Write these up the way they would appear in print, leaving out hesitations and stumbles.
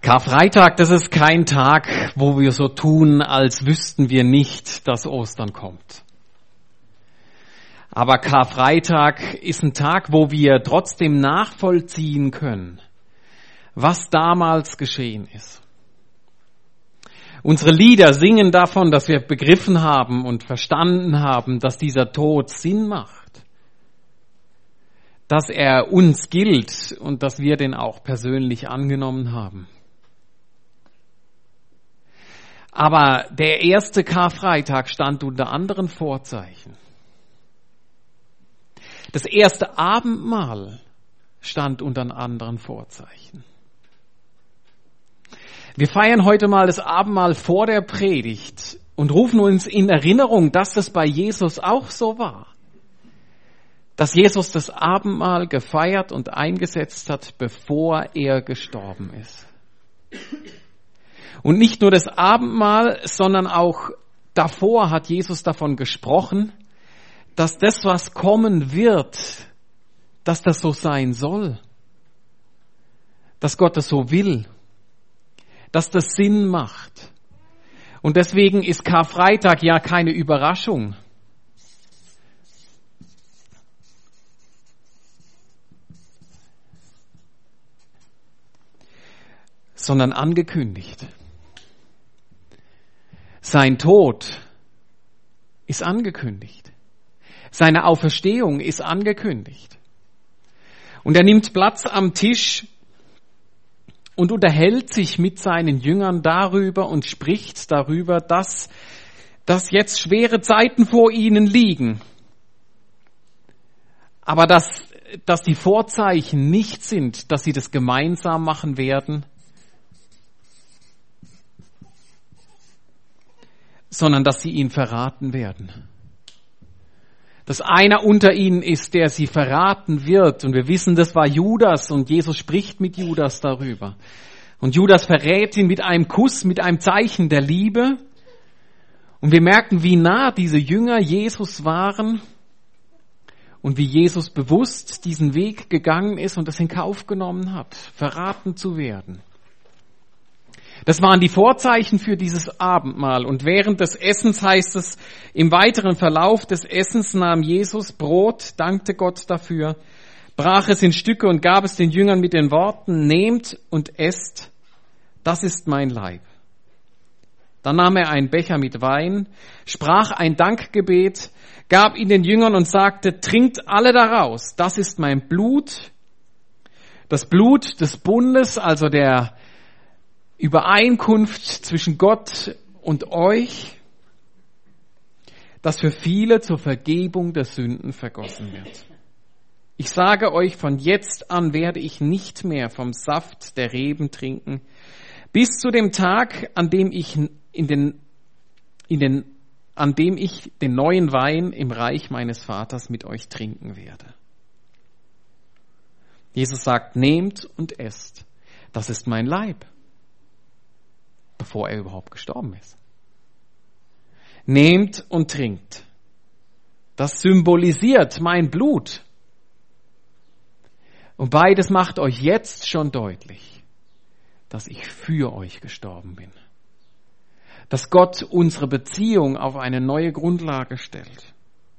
Karfreitag, das ist kein Tag, wo wir so tun, als wüssten wir nicht, dass Ostern kommt. Aber Karfreitag ist ein Tag, wo wir trotzdem nachvollziehen können, was damals geschehen ist. Unsere Lieder singen davon, dass wir begriffen haben und verstanden haben, dass dieser Tod Sinn macht, dass er uns gilt und dass wir den auch persönlich angenommen haben. Aber der erste Karfreitag stand unter anderen Vorzeichen. Das erste Abendmahl stand unter anderen Vorzeichen. Wir feiern heute mal das Abendmahl vor der Predigt und rufen uns in Erinnerung, dass das bei Jesus auch so war. Dass Jesus das Abendmahl gefeiert und eingesetzt hat, bevor er gestorben ist. Und nicht nur das Abendmahl, sondern auch davor hat Jesus davon gesprochen, dass das, was kommen wird, dass das so sein soll. Dass Gott es so will. Dass das Sinn macht. Und deswegen ist Karfreitag ja keine Überraschung. Sondern angekündigt. Sein Tod ist angekündigt. Seine Auferstehung ist angekündigt. Und er nimmt Platz am Tisch und unterhält sich mit seinen Jüngern darüber und spricht darüber, dass jetzt schwere Zeiten vor ihnen liegen. Aber dass die Vorzeichen nicht sind, dass sie das gemeinsam machen werden, sondern dass sie ihn verraten werden. Dass einer unter ihnen ist, der sie verraten wird. Und wir wissen, das war Judas und Jesus spricht mit Judas darüber. Und Judas verrät ihn mit einem Kuss, mit einem Zeichen der Liebe. Und wir merken, wie nah diese Jünger Jesus waren und wie Jesus bewusst diesen Weg gegangen ist und das in Kauf genommen hat, verraten zu werden. Das waren die Vorzeichen für dieses Abendmahl. Und während des Essens heißt es, im weiteren Verlauf des Essens nahm Jesus Brot, dankte Gott dafür, brach es in Stücke und gab es den Jüngern mit den Worten, nehmt und esst, das ist mein Leib. Dann nahm er einen Becher mit Wein, sprach ein Dankgebet, gab ihn den Jüngern und sagte, trinkt alle daraus, das ist mein Blut, das Blut des Bundes, also der Übereinkunft zwischen Gott und euch, das für viele zur Vergebung der Sünden vergossen wird. Ich sage euch, von jetzt an werde ich nicht mehr vom Saft der Reben trinken, bis zu dem Tag, an dem ich den neuen Wein im Reich meines Vaters mit euch trinken werde. Jesus sagt, nehmt und esst, das ist mein Leib. Bevor er überhaupt gestorben ist. Nehmt und trinkt. Das symbolisiert mein Blut. Und beides macht euch jetzt schon deutlich, dass ich für euch gestorben bin. Dass Gott unsere Beziehung auf eine neue Grundlage stellt.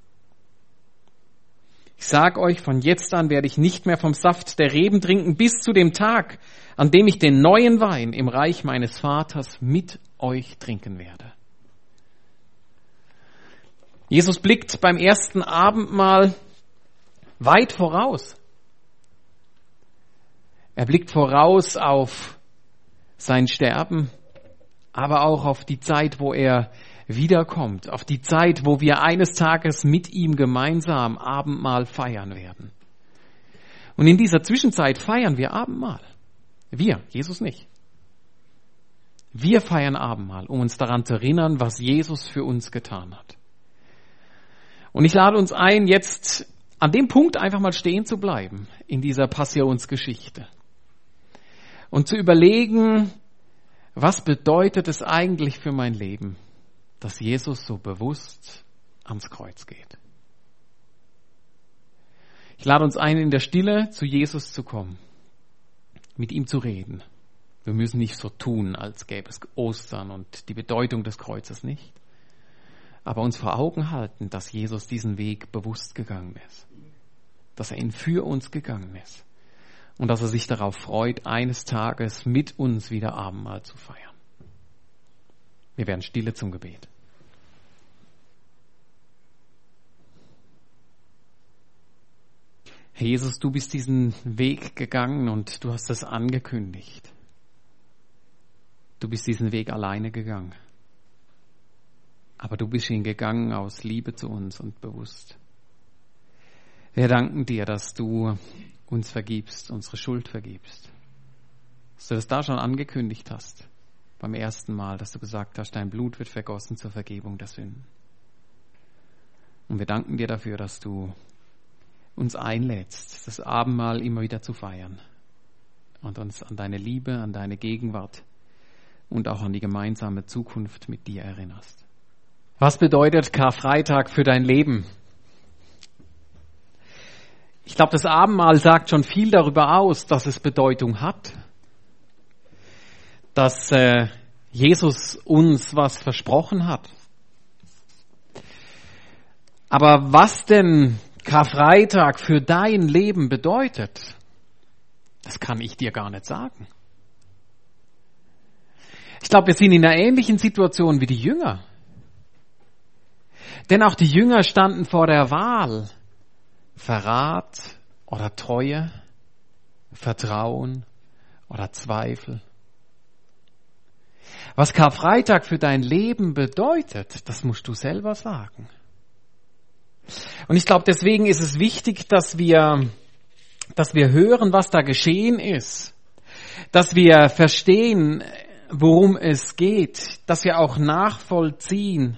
Ich sage euch, von jetzt an werde ich nicht mehr vom Saft der Reben trinken, bis zu dem Tag, an dem ich den neuen Wein im Reich meines Vaters mit euch trinken werde. Jesus blickt beim ersten Abendmahl weit voraus. Er blickt voraus auf sein Sterben, aber auch auf die Zeit, wo er wiederkommt, auf die Zeit, wo wir eines Tages mit ihm gemeinsam Abendmahl feiern werden. Und in dieser Zwischenzeit feiern wir Abendmahl. Wir, Jesus nicht. Wir feiern Abendmahl, um uns daran zu erinnern, was Jesus für uns getan hat. Und ich lade uns ein, jetzt an dem Punkt einfach mal stehen zu bleiben in dieser Passionsgeschichte und zu überlegen, was bedeutet es eigentlich für mein Leben, dass Jesus so bewusst ans Kreuz geht. Ich lade uns ein, in der Stille zu Jesus zu kommen, mit ihm zu reden, Wir müssen nicht so tun, als gäbe es Ostern und die Bedeutung des Kreuzes nicht. Aber uns vor Augen halten, dass Jesus diesen Weg bewusst gegangen ist. Dass er ihn für uns gegangen ist. Und dass er sich darauf freut, eines Tages mit uns wieder Abendmahl zu feiern. Wir werden stille zum Gebet. Herr Jesus, du bist diesen Weg gegangen und du hast es angekündigt. Du bist diesen Weg alleine gegangen. Aber du bist ihn gegangen aus Liebe zu uns und bewusst. Wir danken dir, dass du uns vergibst, unsere Schuld vergibst. Dass du das da schon angekündigt hast, beim ersten Mal, dass du gesagt hast, dein Blut wird vergossen zur Vergebung der Sünden. Und wir danken dir dafür, dass du uns einlädst, das Abendmahl immer wieder zu feiern und uns an deine Liebe, an deine Gegenwart und auch an die gemeinsame Zukunft mit dir erinnerst. Was bedeutet Karfreitag für dein Leben? Ich glaube, das Abendmahl sagt schon viel darüber aus, dass es Bedeutung hat, dass Jesus uns was versprochen hat. Aber was denn Karfreitag für dein Leben bedeutet, das kann ich dir gar nicht sagen. Ich glaube, wir sind in einer ähnlichen Situation wie die Jünger. Denn auch die Jünger standen vor der Wahl, Verrat oder Treue, Vertrauen oder Zweifel. Was Karfreitag für dein Leben bedeutet, das musst du selber sagen. Und ich glaube, deswegen ist es wichtig, dass wir hören, was da geschehen ist. Dass wir verstehen, worum es geht. Dass wir auch nachvollziehen,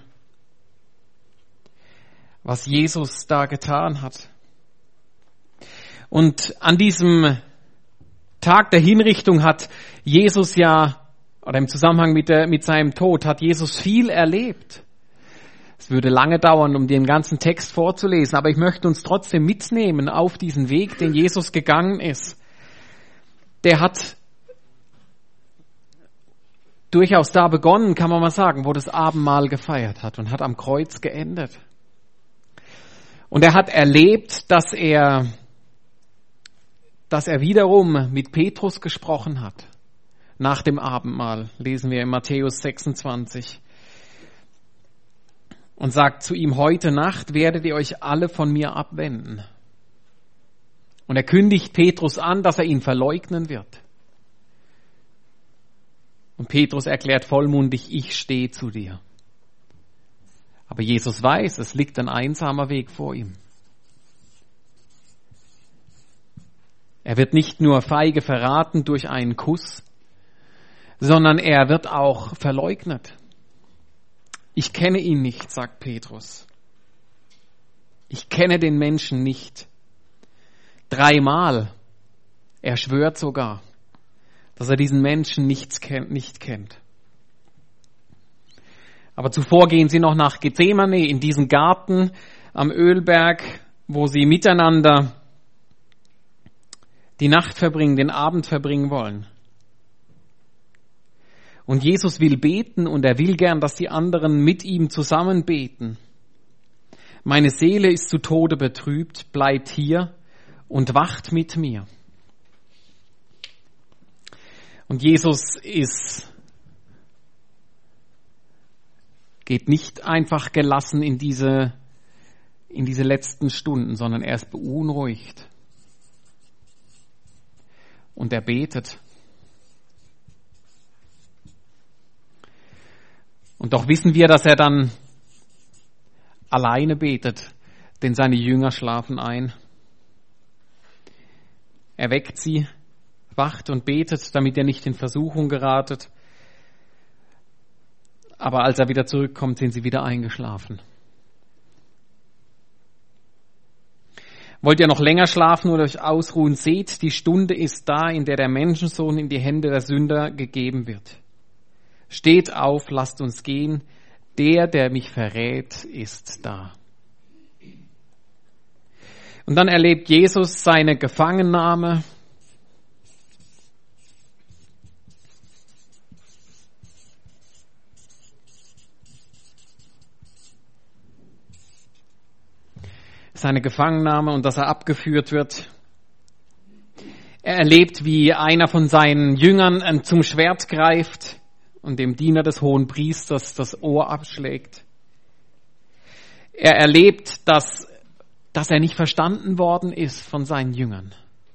was Jesus da getan hat. Und an diesem Tag der Hinrichtung hat Jesus oder im Zusammenhang mit seinem Tod, hat Jesus viel erlebt. Es würde lange dauern, um den ganzen Text vorzulesen, aber ich möchte uns trotzdem mitnehmen auf diesen Weg, den Jesus gegangen ist. Der hat durchaus da begonnen, kann man mal sagen, wo das Abendmahl gefeiert hat und hat am Kreuz geendet. Und er hat erlebt, dass er wiederum mit Petrus gesprochen hat. Nach dem Abendmahl lesen wir in Matthäus 26. Und sagt zu ihm, heute Nacht werdet ihr euch alle von mir abwenden. Und er kündigt Petrus an, dass er ihn verleugnen wird. Und Petrus erklärt vollmundig, ich stehe zu dir. Aber Jesus weiß, es liegt ein einsamer Weg vor ihm. Er wird nicht nur feige verraten durch einen Kuss, sondern er wird auch verleugnet. Ich kenne ihn nicht, sagt Petrus. Ich kenne den Menschen nicht. 3-mal. Er schwört sogar, dass er diesen Menschen nicht kennt. Aber zuvor gehen sie noch nach Gethsemane, in diesen Garten am Ölberg, wo sie miteinander die Nacht verbringen, den Abend verbringen wollen. Und Jesus will beten und er will gern, dass die anderen mit ihm zusammen beten. Meine Seele ist zu Tode betrübt, bleibt hier und wacht mit mir. Und Jesus geht nicht einfach gelassen in diese letzten Stunden, sondern er ist beunruhigt. Und er betet. Und doch wissen wir, dass er dann alleine betet, denn seine Jünger schlafen ein. Er weckt sie, wacht und betet, damit er nicht in Versuchung geratet. Aber als er wieder zurückkommt, sind sie wieder eingeschlafen. Wollt ihr noch länger schlafen oder euch ausruhen? Seht, die Stunde ist da, in der der Menschensohn in die Hände der Sünder gegeben wird. Steht auf, lasst uns gehen. Der mich verrät, ist da. Und dann erlebt Jesus seine Gefangennahme. seine Gefangennahme und dass er abgeführt wird. Er erlebt, wie einer von seinen Jüngern zum Schwert greift und dem Diener des Hohenpriesters das Ohr abschlägt. Er erlebt, dass er nicht verstanden worden ist von seinen Jüngern.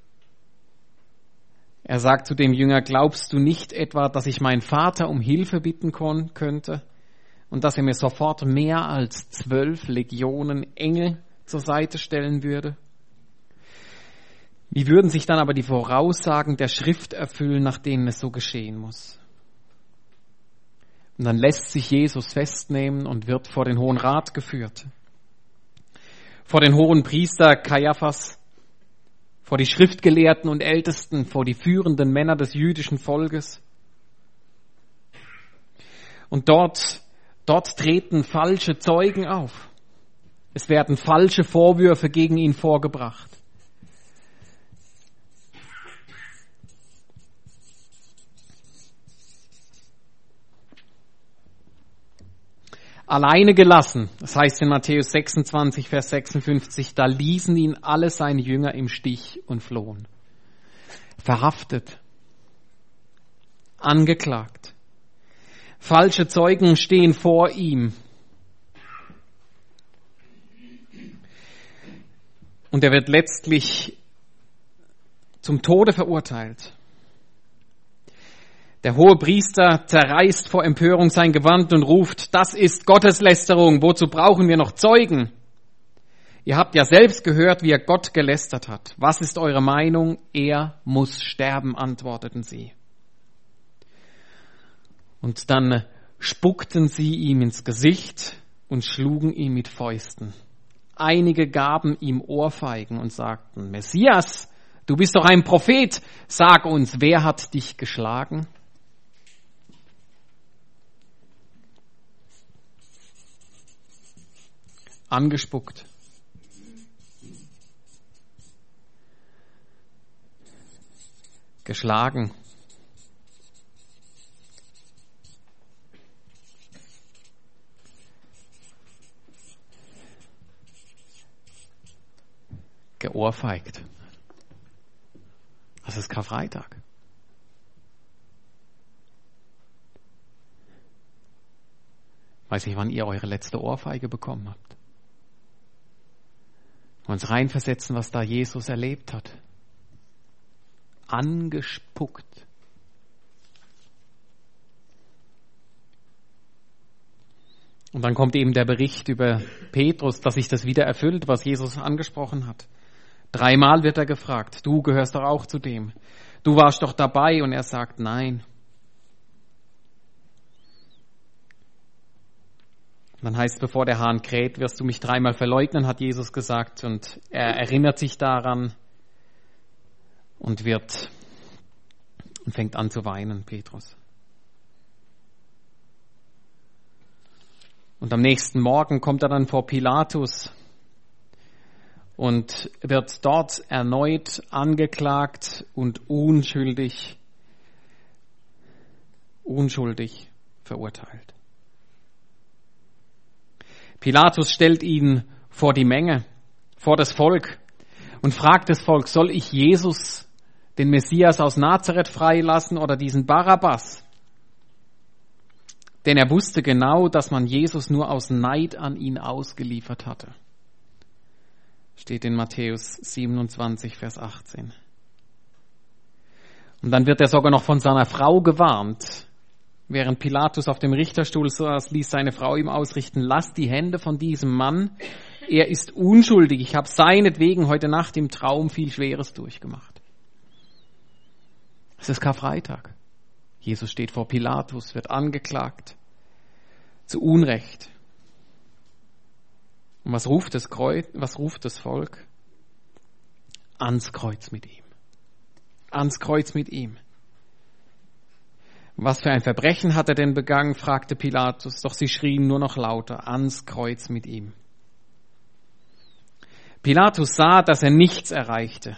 Er sagt zu dem Jünger, glaubst du nicht etwa, dass ich meinen Vater um Hilfe bitten könnte und dass er mir sofort mehr als 12 Legionen Engel zur Seite stellen würde? Wie würden sich dann aber die Voraussagen der Schrift erfüllen, nach denen es so geschehen muss? Und dann lässt sich Jesus festnehmen und wird vor den Hohen Rat geführt. Vor den Hohenpriester Kaiaphas, vor die Schriftgelehrten und Ältesten, vor die führenden Männer des jüdischen Volkes. Und dort treten falsche Zeugen auf. Es werden falsche Vorwürfe gegen ihn vorgebracht. Alleine gelassen, das heißt in Matthäus 26, Vers 56, da ließen ihn alle seine Jünger im Stich und flohen. Verhaftet, angeklagt. Falsche Zeugen stehen vor ihm. Und er wird letztlich zum Tode verurteilt. Der Hohepriester zerreißt vor Empörung sein Gewand und ruft, das ist Gotteslästerung, wozu brauchen wir noch Zeugen? Ihr habt ja selbst gehört, wie er Gott gelästert hat. Was ist eure Meinung? Er muss sterben, antworteten sie. Und dann spuckten sie ihm ins Gesicht und schlugen ihn mit Fäusten. Einige gaben ihm Ohrfeigen und sagten, Messias, du bist doch ein Prophet, sag uns, wer hat dich geschlagen? Angespuckt. Geschlagen. Geohrfeigt. Das ist Karfreitag. Weiß nicht, wann ihr eure letzte Ohrfeige bekommen habt. Uns reinversetzen, was da Jesus erlebt hat. Angespuckt. Und dann kommt eben der Bericht über Petrus, dass sich das wieder erfüllt, was Jesus angesprochen hat. 3-mal wird er gefragt, du gehörst doch auch zu dem. Du warst doch dabei, und er sagt nein. Dann heißt es, bevor der Hahn kräht, wirst du mich 3-mal verleugnen, hat Jesus gesagt. Und er erinnert sich daran und fängt an zu weinen, Petrus. Und am nächsten Morgen kommt er dann vor Pilatus und wird dort erneut angeklagt und unschuldig verurteilt. Pilatus stellt ihn vor die Menge, vor das Volk und fragt das Volk, soll ich Jesus, den Messias aus Nazareth, freilassen oder diesen Barabbas? Denn er wusste genau, dass man Jesus nur aus Neid an ihn ausgeliefert hatte. Steht in Matthäus 27, Vers 18. Und dann wird er sogar noch von seiner Frau gewarnt. Während Pilatus auf dem Richterstuhl saß, ließ seine Frau ihm ausrichten, lass die Hände von diesem Mann, er ist unschuldig, ich habe seinetwegen heute Nacht im Traum viel Schweres durchgemacht. Es ist Karfreitag. Jesus steht vor Pilatus, wird angeklagt, zu Unrecht. Und was ruft das Volk? Ans Kreuz mit ihm. Ans Kreuz mit ihm. Was für ein Verbrechen hat er denn begangen, fragte Pilatus, doch sie schrien nur noch lauter, ans Kreuz mit ihm. Pilatus sah, dass er nichts erreichte.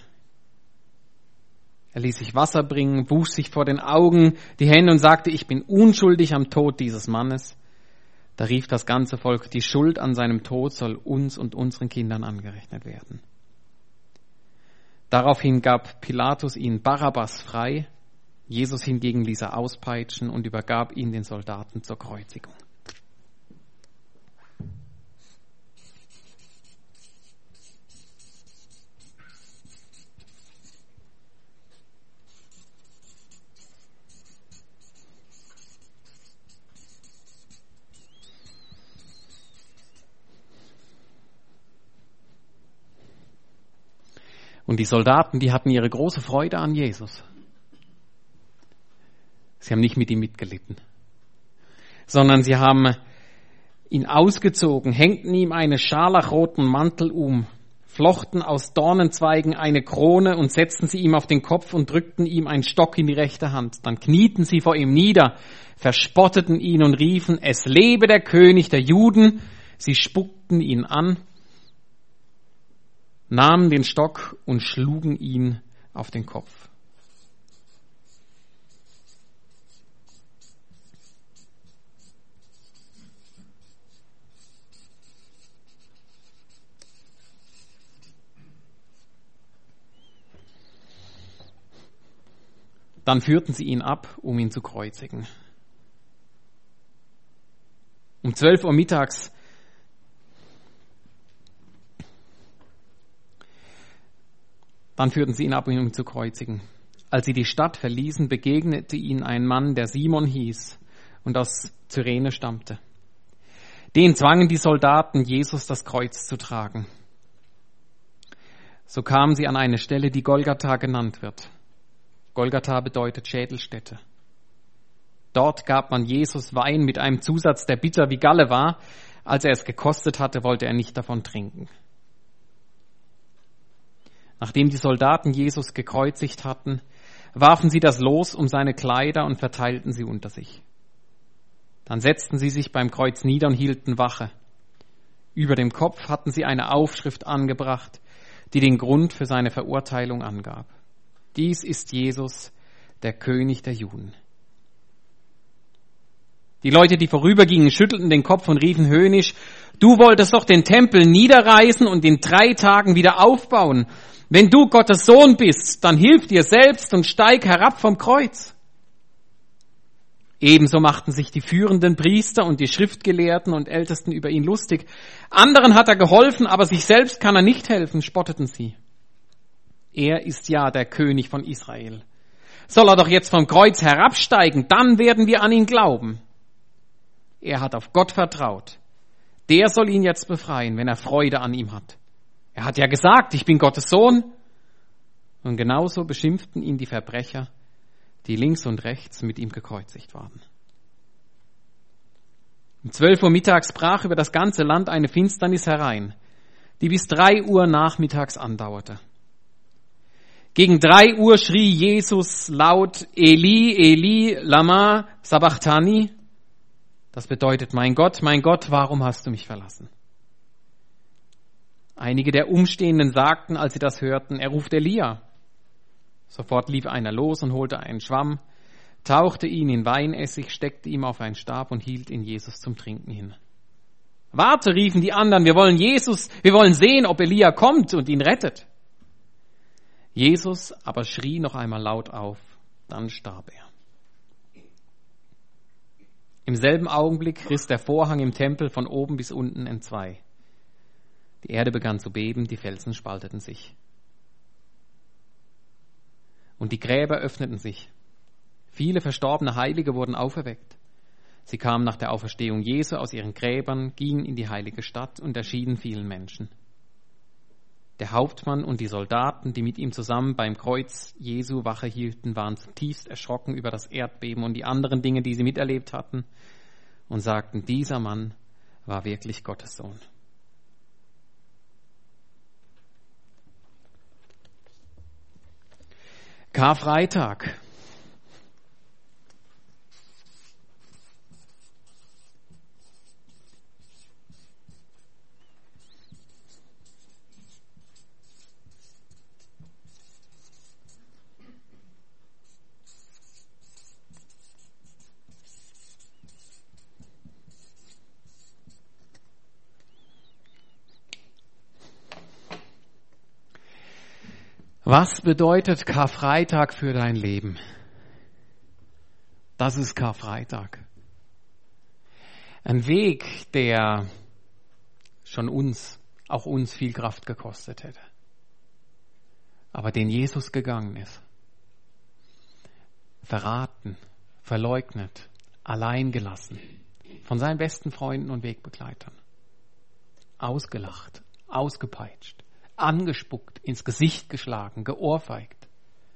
Er ließ sich Wasser bringen, wusch sich vor den Augen die Hände und sagte, ich bin unschuldig am Tod dieses Mannes. Da rief das ganze Volk, die Schuld an seinem Tod soll uns und unseren Kindern angerechnet werden. Daraufhin gab Pilatus ihn Barabbas frei, Jesus hingegen ließ er auspeitschen und übergab ihn den Soldaten zur Kreuzigung. Und die Soldaten, die hatten ihre große Freude an Jesus. Sie haben nicht mit ihm mitgelitten, sondern sie haben ihn ausgezogen, hängten ihm einen scharlachroten Mantel um, flochten aus Dornenzweigen eine Krone und setzten sie ihm auf den Kopf und drückten ihm einen Stock in die rechte Hand. Dann knieten sie vor ihm nieder, verspotteten ihn und riefen, es lebe der König der Juden. Sie spuckten ihn an, nahmen den Stock und schlugen ihn auf den Kopf. Dann führten sie ihn ab, um ihn zu kreuzigen. Um 12 Uhr mittags Dann führten sie ihn ab, um ihn zu kreuzigen. Als sie die Stadt verließen, begegnete ihnen ein Mann, der Simon hieß und aus Cyrene stammte. Den zwangen die Soldaten, Jesus das Kreuz zu tragen. So kamen sie an eine Stelle, die Golgatha genannt wird. Golgatha bedeutet Schädelstätte. Dort gab man Jesus Wein mit einem Zusatz, der bitter wie Galle war. Als er es gekostet hatte, wollte er nicht davon trinken. Nachdem die Soldaten Jesus gekreuzigt hatten, warfen sie das Los um seine Kleider und verteilten sie unter sich. Dann setzten sie sich beim Kreuz nieder und hielten Wache. Über dem Kopf hatten sie eine Aufschrift angebracht, die den Grund für seine Verurteilung angab. Dies ist Jesus, der König der Juden. Die Leute, die vorübergingen, schüttelten den Kopf und riefen höhnisch, du wolltest doch den Tempel niederreißen und in 3 Tagen wieder aufbauen. Wenn du Gottes Sohn bist, dann hilf dir selbst und steig herab vom Kreuz. Ebenso machten sich die führenden Priester und die Schriftgelehrten und Ältesten über ihn lustig. Anderen hat er geholfen, aber sich selbst kann er nicht helfen, spotteten sie. Er ist ja der König von Israel. Soll er doch jetzt vom Kreuz herabsteigen, dann werden wir an ihn glauben. Er hat auf Gott vertraut. Der soll ihn jetzt befreien, wenn er Freude an ihm hat. Er hat ja gesagt, ich bin Gottes Sohn. Und genauso beschimpften ihn die Verbrecher, die links und rechts mit ihm gekreuzigt waren. Um 12 Uhr mittags brach über das ganze Land eine Finsternis herein, die bis 3 Uhr nachmittags andauerte. Gegen 3 Uhr schrie Jesus laut, Eli, Eli, lama sabachthani. Das bedeutet, mein Gott, warum hast du mich verlassen? Einige der Umstehenden sagten, als sie das hörten, er ruft Elia. Sofort lief einer los und holte einen Schwamm, tauchte ihn in Weinessig, steckte ihm auf einen Stab und hielt ihn Jesus zum Trinken hin. Warte, riefen die anderen, wir wollen sehen, ob Elia kommt und ihn rettet. Jesus aber schrie noch einmal laut auf, dann starb er. Im selben Augenblick riss der Vorhang im Tempel von oben bis unten entzwei. Die Erde begann zu beben, die Felsen spalteten sich. Und die Gräber öffneten sich. Viele verstorbene Heilige wurden auferweckt. Sie kamen nach der Auferstehung Jesu aus ihren Gräbern, gingen in die heilige Stadt und erschienen vielen Menschen. Der Hauptmann und die Soldaten, die mit ihm zusammen beim Kreuz Jesu Wache hielten, waren zutiefst erschrocken über das Erdbeben und die anderen Dinge, die sie miterlebt hatten, und sagten, dieser Mann war wirklich Gottes Sohn. Karfreitag. Was bedeutet Karfreitag für dein Leben? Das ist Karfreitag. Ein Weg, der schon auch uns viel Kraft gekostet hätte. Aber den Jesus gegangen ist. Verraten, verleugnet, allein gelassen. Von seinen besten Freunden und Wegbegleitern. Ausgelacht, ausgepeitscht, angespuckt, ins Gesicht geschlagen, geohrfeigt.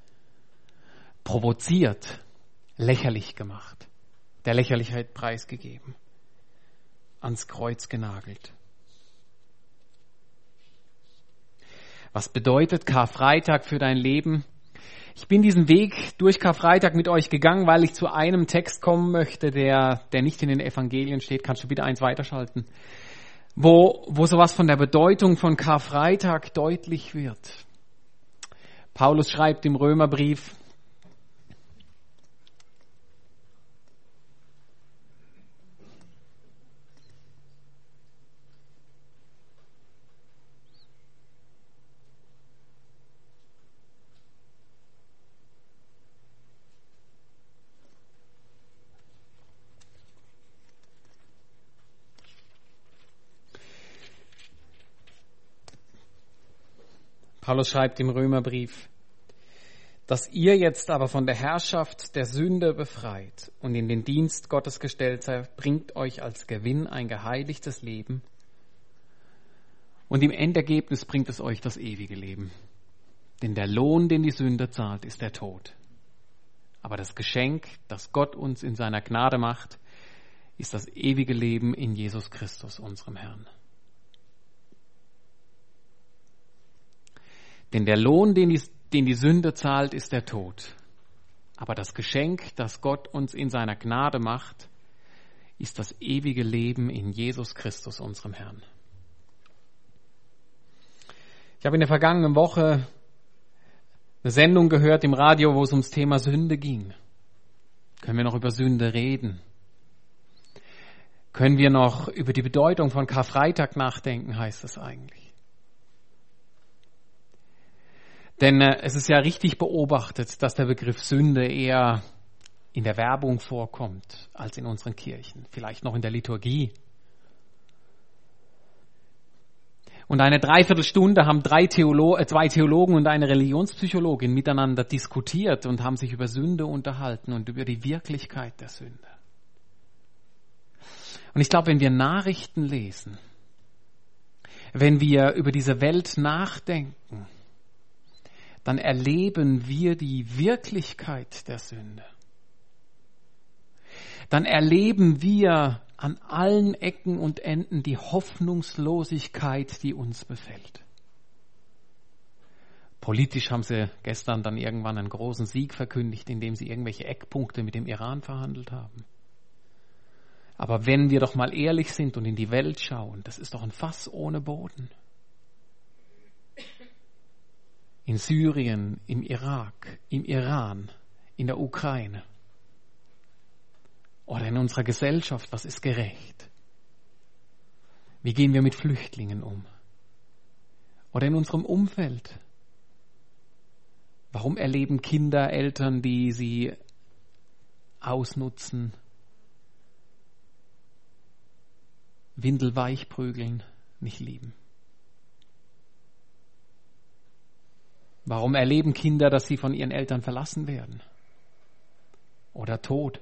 Provoziert, lächerlich gemacht, der Lächerlichkeit preisgegeben, ans Kreuz genagelt. Was bedeutet Karfreitag für dein Leben? Ich bin diesen Weg durch Karfreitag mit euch gegangen, weil ich zu einem Text kommen möchte, der nicht in den Evangelien steht. Kannst du bitte eins weiterschalten? Wo sowas von der Bedeutung von Karfreitag deutlich wird. Paulus schreibt im Römerbrief, im Römerbrief, dass ihr jetzt aber von der Herrschaft der Sünde befreit und in den Dienst Gottes gestellt seid, bringt euch als Gewinn ein geheiligtes Leben und im Endergebnis bringt es euch das ewige Leben. Denn der Lohn, den die Sünde zahlt, ist der Tod. Aber das Geschenk, das Gott uns in seiner Gnade macht, ist das ewige Leben in Jesus Christus, unserem Herrn. Denn der Lohn, den die Sünde zahlt, ist der Tod. Aber das Geschenk, das Gott uns in seiner Gnade macht, ist das ewige Leben in Jesus Christus, unserem Herrn. Ich habe in der vergangenen Woche eine Sendung gehört im Radio, wo es ums Thema Sünde ging. Können wir noch über Sünde reden? Können wir noch über die Bedeutung von Karfreitag nachdenken, heißt es eigentlich. Denn es ist ja richtig beobachtet, dass der Begriff Sünde eher in der Werbung vorkommt als in unseren Kirchen, vielleicht noch in der Liturgie. Und eine Dreiviertelstunde haben zwei Theologen und eine Religionspsychologin miteinander diskutiert und haben sich über Sünde unterhalten und über die Wirklichkeit der Sünde. Und ich glaube, wenn wir Nachrichten lesen, wenn wir über diese Welt nachdenken, dann erleben wir die Wirklichkeit der Sünde. Dann erleben wir an allen Ecken und Enden die Hoffnungslosigkeit, die uns befällt. Politisch haben sie gestern dann irgendwann einen großen Sieg verkündigt, indem sie irgendwelche Eckpunkte mit dem Iran verhandelt haben. Aber wenn wir doch mal ehrlich sind und in die Welt schauen, das ist doch ein Fass ohne Boden. In Syrien, im Irak, im Iran, in der Ukraine oder in unserer Gesellschaft, was ist gerecht? Wie gehen wir mit Flüchtlingen um? Oder in unserem Umfeld? Warum erleben Kinder Eltern, die sie ausnutzen, windelweich prügeln, nicht lieben? Warum erleben Kinder, dass sie von ihren Eltern verlassen werden? Oder Tod?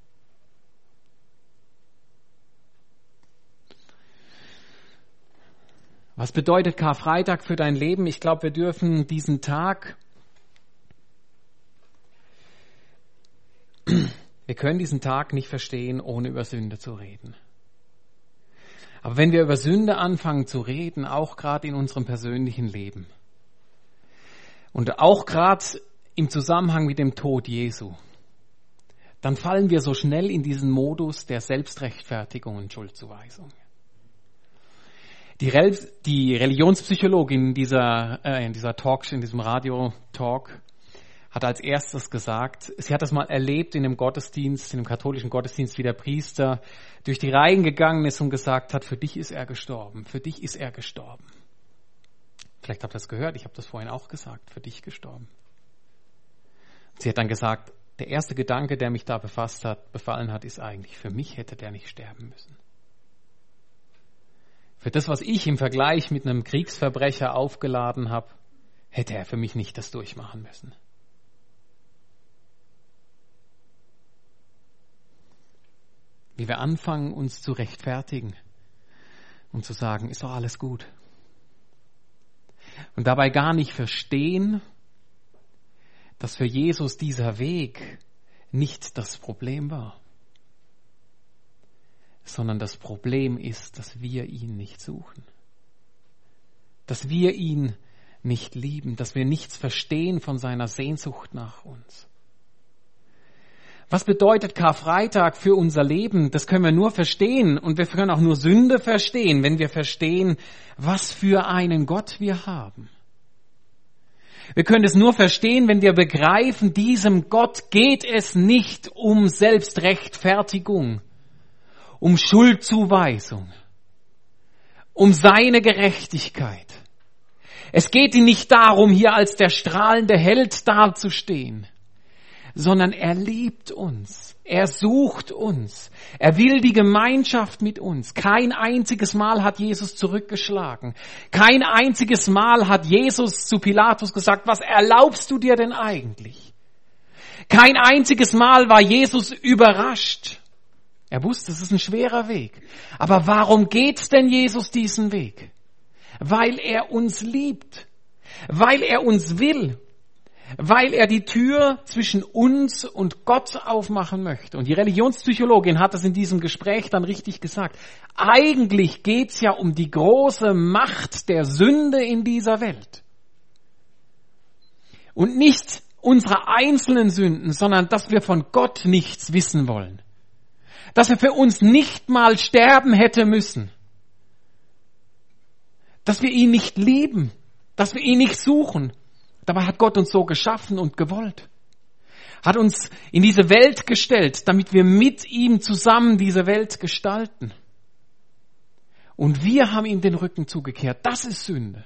Was bedeutet Karfreitag für dein Leben? Ich glaube, wir dürfen diesen Tag, wir können diesen Tag nicht verstehen, ohne über Sünde zu reden. Aber wenn wir über Sünde anfangen zu reden, auch gerade in unserem persönlichen Leben, und auch gerade im Zusammenhang mit dem Tod Jesu, dann fallen wir so schnell in diesen Modus der Selbstrechtfertigung und Schuldzuweisung. Die Religionspsychologin in diesem Radio-Talk hat als erstes gesagt, sie hat das mal erlebt in einem Gottesdienst, in einem katholischen Gottesdienst, wie der Priester durch die Reihen gegangen ist und gesagt hat, für dich ist er gestorben, für dich ist er gestorben. Vielleicht habt ihr das gehört, ich habe das vorhin auch gesagt, für dich gestorben. Sie hat dann gesagt, der erste Gedanke, der mich da befallen hat, ist eigentlich, für mich hätte der nicht sterben müssen. Für das, was ich im Vergleich mit einem Kriegsverbrecher aufgeladen habe, hätte er für mich nicht das durchmachen müssen. Wie wir anfangen, uns zu rechtfertigen und zu sagen, ist doch alles gut. Und dabei gar nicht verstehen, dass für Jesus dieser Weg nicht das Problem war, sondern das Problem ist, dass wir ihn nicht suchen, dass wir ihn nicht lieben, dass wir nichts verstehen von seiner Sehnsucht nach uns. Was bedeutet Karfreitag für unser Leben? Das können wir nur verstehen und wir können auch nur Sünde verstehen, wenn wir verstehen, was für einen Gott wir haben. Wir können es nur verstehen, wenn wir begreifen, diesem Gott geht es nicht um Selbstrechtfertigung, um Schuldzuweisung, um seine Gerechtigkeit. Es geht ihm nicht darum, hier als der strahlende Held dazustehen, sondern er liebt uns, er sucht uns, er will die Gemeinschaft mit uns. Kein einziges Mal hat Jesus zurückgeschlagen. Kein einziges Mal hat Jesus zu Pilatus gesagt, was erlaubst du dir denn eigentlich? Kein einziges Mal war Jesus überrascht. Er wusste, es ist ein schwerer Weg. Aber warum geht denn Jesus diesen Weg? Weil er uns liebt, weil er uns will. Weil er die Tür zwischen uns und Gott aufmachen möchte. Und die Religionspsychologin hat es in diesem Gespräch dann richtig gesagt. Eigentlich geht's ja um die große Macht der Sünde in dieser Welt. Und nicht unsere einzelnen Sünden, sondern dass wir von Gott nichts wissen wollen. Dass er für uns nicht mal sterben hätte müssen. Dass wir ihn nicht lieben. Dass wir ihn nicht suchen. Dabei hat Gott uns so geschaffen und gewollt. Hat uns in diese Welt gestellt, damit wir mit ihm zusammen diese Welt gestalten. Und wir haben ihm den Rücken zugekehrt. Das ist Sünde.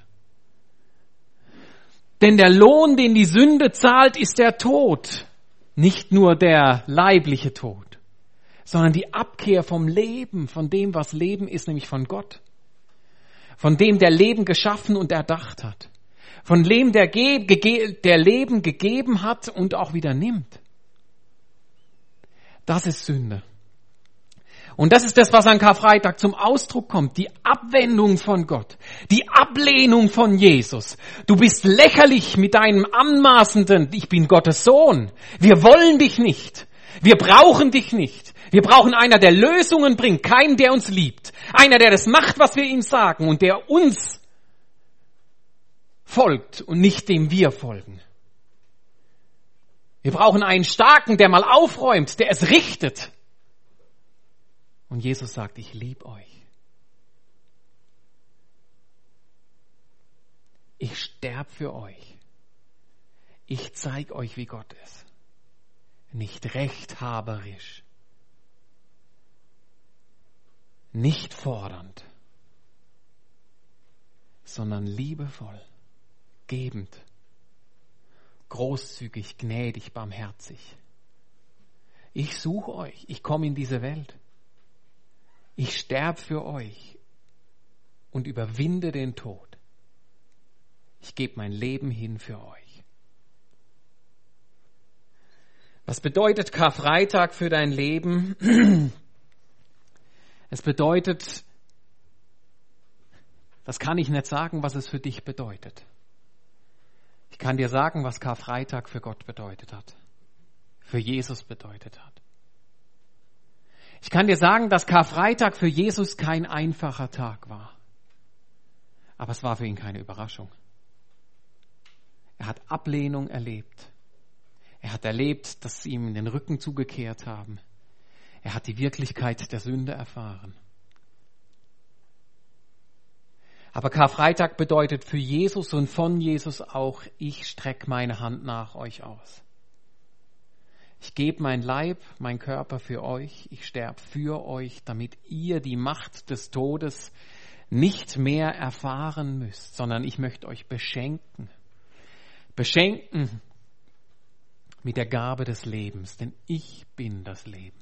Denn der Lohn, den die Sünde zahlt, ist der Tod. Nicht nur der leibliche Tod, sondern die Abkehr vom Leben, von dem, was Leben ist, nämlich von Gott. Von dem, der Leben geschaffen und erdacht hat. Von dem, der Leben gegeben hat und auch wieder nimmt. Das ist Sünde. Und das ist das, was an Karfreitag zum Ausdruck kommt. Die Abwendung von Gott. Die Ablehnung von Jesus. Du bist lächerlich mit deinem anmaßenden, ich bin Gottes Sohn. Wir wollen dich nicht. Wir brauchen dich nicht. Wir brauchen einer, der Lösungen bringt. Keinen, der uns liebt. Einer, der das macht, was wir ihm sagen und der uns folgt und nicht dem wir folgen. Wir brauchen einen Starken, der mal aufräumt, der es richtet. Und Jesus sagt, ich liebe euch. Ich sterbe für euch. Ich zeige euch, wie Gott ist. Nicht rechthaberisch. Nicht fordernd. Sondern liebevoll. Gebend, großzügig, gnädig, barmherzig. Ich suche euch, ich komme in diese Welt. Ich sterbe für euch und überwinde den Tod. Ich gebe mein Leben hin für euch. Was bedeutet Karfreitag für dein Leben? Es bedeutet, das kann ich nicht sagen, was es für dich bedeutet. Ich kann dir sagen, was Karfreitag für Gott bedeutet hat, für Jesus bedeutet hat. Ich kann dir sagen, dass Karfreitag für Jesus kein einfacher Tag war, aber es war für ihn keine Überraschung. Er hat Ablehnung erlebt. Er hat erlebt, dass sie ihm den Rücken zugekehrt haben. Er hat die Wirklichkeit der Sünde erfahren. Aber Karfreitag bedeutet für Jesus und von Jesus auch, ich strecke meine Hand nach euch aus. Ich gebe mein Leib, mein Körper für euch, ich sterbe für euch, damit ihr die Macht des Todes nicht mehr erfahren müsst, sondern ich möchte euch beschenken. Beschenken mit der Gabe des Lebens, denn ich bin das Leben.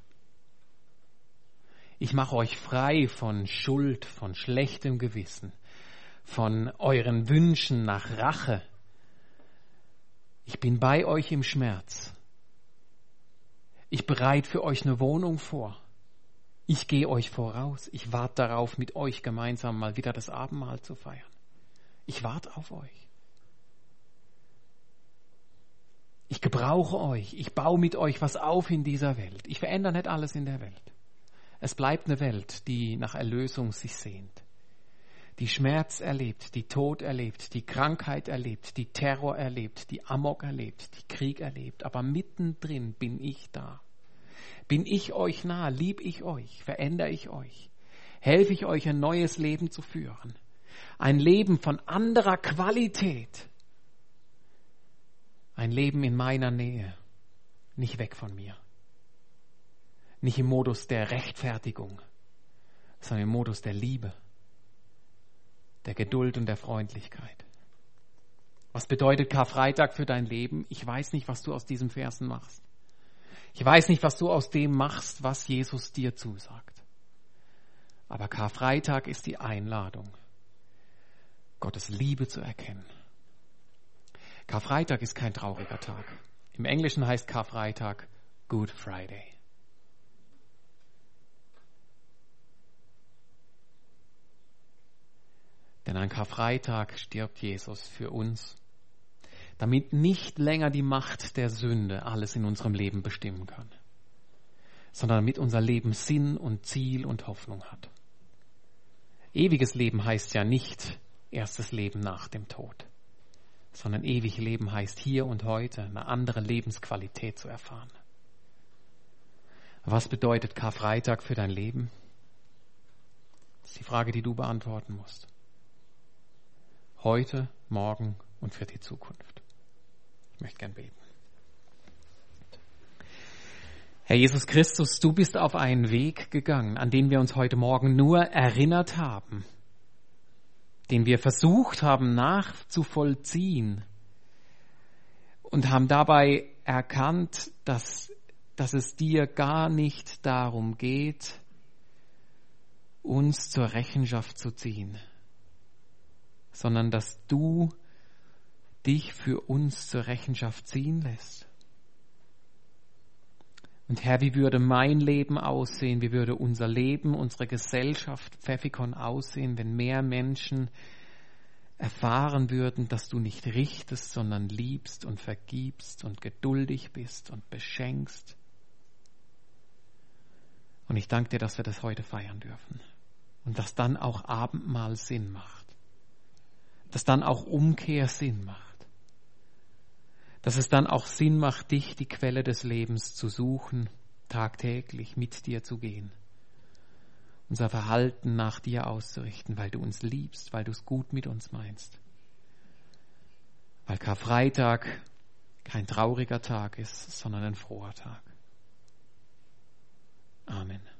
Ich mache euch frei von Schuld, von schlechtem Gewissen, von euren Wünschen nach Rache. Ich bin bei euch im Schmerz. Ich bereite für euch eine Wohnung vor. Ich gehe euch voraus. Ich warte darauf, mit euch gemeinsam mal wieder das Abendmahl zu feiern. Ich warte auf euch. Ich gebrauche euch. Ich baue mit euch was auf in dieser Welt. Ich verändere nicht alles in der Welt. Es bleibt eine Welt, die nach Erlösung sich sehnt. Die Schmerz erlebt, die Tod erlebt, die Krankheit erlebt, die Terror erlebt, die Amok erlebt, die Krieg erlebt. Aber mittendrin bin ich da. Bin ich euch nah, lieb ich euch, verändere ich euch, helfe ich euch ein neues Leben zu führen. Ein Leben von anderer Qualität. Ein Leben in meiner Nähe, nicht weg von mir. Nicht im Modus der Rechtfertigung, sondern im Modus der Liebe, der Geduld und der Freundlichkeit. Was bedeutet Karfreitag für dein Leben? Ich weiß nicht, was du aus diesen Versen machst. Ich weiß nicht, was du aus dem machst, was Jesus dir zusagt. Aber Karfreitag ist die Einladung, Gottes Liebe zu erkennen. Karfreitag ist kein trauriger Tag. Im Englischen heißt Karfreitag Good Friday. Denn an Karfreitag stirbt Jesus für uns, damit nicht länger die Macht der Sünde alles in unserem Leben bestimmen kann, sondern damit unser Leben Sinn und Ziel und Hoffnung hat. Ewiges Leben heißt ja nicht erstes Leben nach dem Tod, sondern ewig Leben heißt hier und heute eine andere Lebensqualität zu erfahren. Was bedeutet Karfreitag für dein Leben? Das ist die Frage, die du beantworten musst. Heute, morgen und für die Zukunft. Ich möchte gern beten. Herr Jesus Christus, du bist auf einen Weg gegangen, an den wir uns heute Morgen nur erinnert haben, den wir versucht haben nachzuvollziehen und haben dabei erkannt, dass es dir gar nicht darum geht, uns zur Rechenschaft zu ziehen, sondern dass du dich für uns zur Rechenschaft ziehen lässt. Und Herr, wie würde mein Leben aussehen, wie würde unser Leben, unsere Gesellschaft, Pfeffikon aussehen, wenn mehr Menschen erfahren würden, dass du nicht richtest, sondern liebst und vergibst und geduldig bist und beschenkst. Und ich danke dir, dass wir das heute feiern dürfen und dass dann auch Abendmahl Sinn macht, dass dann auch Umkehr Sinn macht. Dass es dann auch Sinn macht, dich, die Quelle des Lebens, zu suchen, tagtäglich mit dir zu gehen. Unser Verhalten nach dir auszurichten, weil du uns liebst, weil du es gut mit uns meinst. Weil Karfreitag kein trauriger Tag ist, sondern ein froher Tag. Amen.